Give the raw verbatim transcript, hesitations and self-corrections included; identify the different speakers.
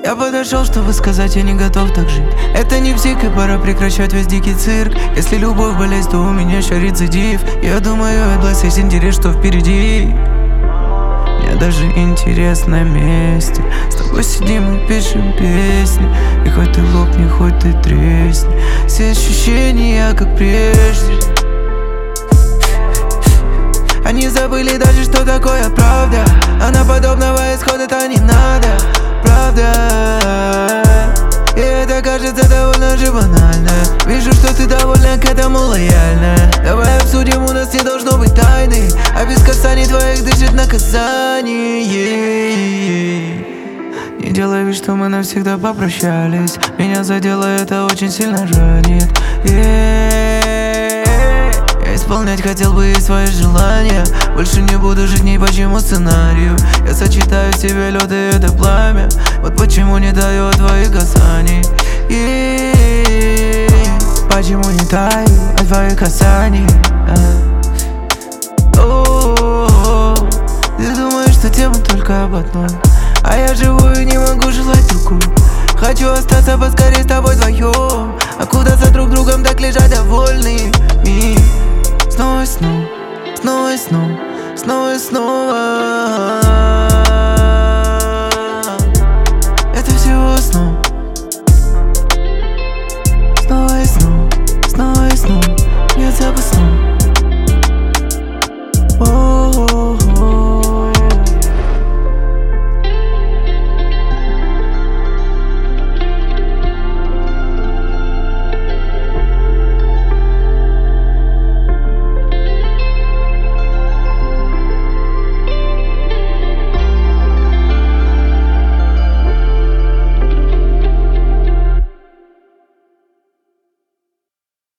Speaker 1: Я подошел, чтобы сказать, я не готов так жить. Это не псих, и пора прекращать весь дикий цирк. Если любовь болезнь, то у меня еще рецидив. Я думаю, отблэс есть интерес, что впереди. Мне даже интересно вместе с тобой сидим и пишем песни. И хоть ты лопни, хоть ты тресни, все ощущения как прежде. Они забыли даже, что такое правда. А на подобного исхода-то не надо. Правда. И это кажется довольно же банально. Вижу, что ты довольно к этому лояльна. Давай обсудим, у нас не должно быть тайны. А без касаний твоих дышит наказание. Не делай вид, что мы навсегда попрощались. Меня задело, это очень сильно ранит. Я исполнять хотел бы и свои желания. Больше не буду жить ни по чему сценарию. Я сочетаю в себе лед и это пламя. Вот почему не даю от твоих касаний. И почему не таю от твоих касаний. О-о-о. Ты думаешь, что тема только об одном, а я живу и не могу желать другую. Хочу остаться поскорее с тобой вдвоем, а куда за друг другом так лежать довольными. Снова и снова, снова и снова, снова и снова.